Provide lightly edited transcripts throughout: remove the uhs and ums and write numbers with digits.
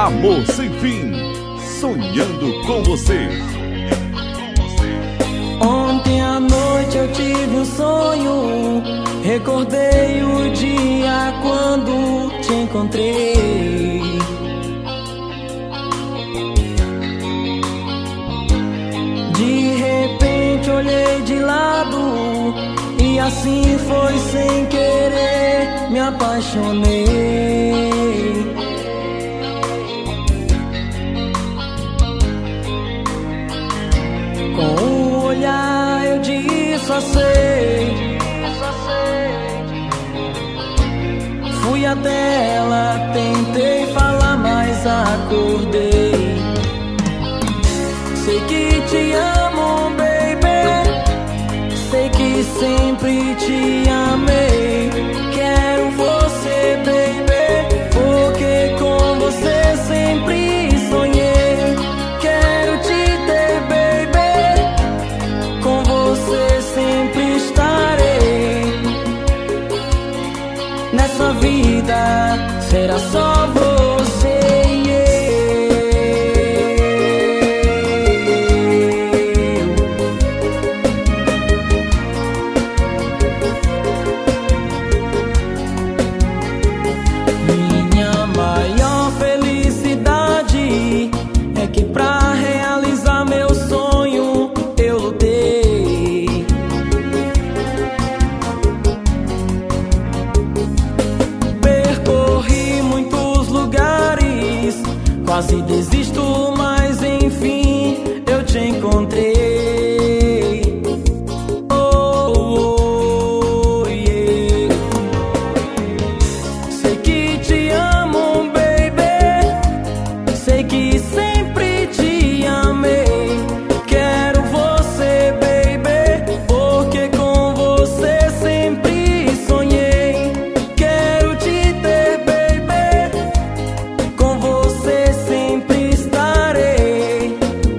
Amor Sem Fim, sonhando com você. Ontem à noite eu tive um sonho, recordei o dia quando te encontrei. De repente olhei de lado e assim foi sem querer, me apaixonei. Com o olhar eu disfarcei, fui até ela, tentei falar, mas acordei. Sei que te amo, baby, sei que sempre te amei. Quero você, baby, porque com você sempre sonhei. Quero te ter, baby, com você sempre estarei. Nessa vida será só você e eu. Minha maior felicidade é que pra realizar meu sonho eu lutei. Percorri muitos lugares, quase desisto, mas enfim eu te encontrei. Oh, yeah. Sei que te amo, baby, sei que sempre te amei. Quero você, baby, porque com você sempre sonhei. Quero te ter, baby, com você sempre estarei.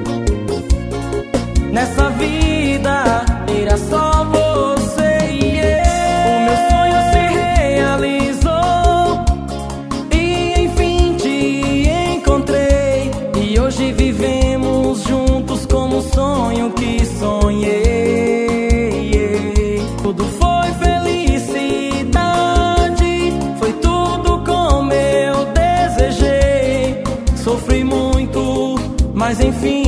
Nessa vida era só você e eu. O meu sonho se realizou e enfim te encontrei. E hoje vivemos juntos como um sonho que sonhei. Tudo foi felicidade, foi tudo como eu desejei. Sofri muito, mas enfim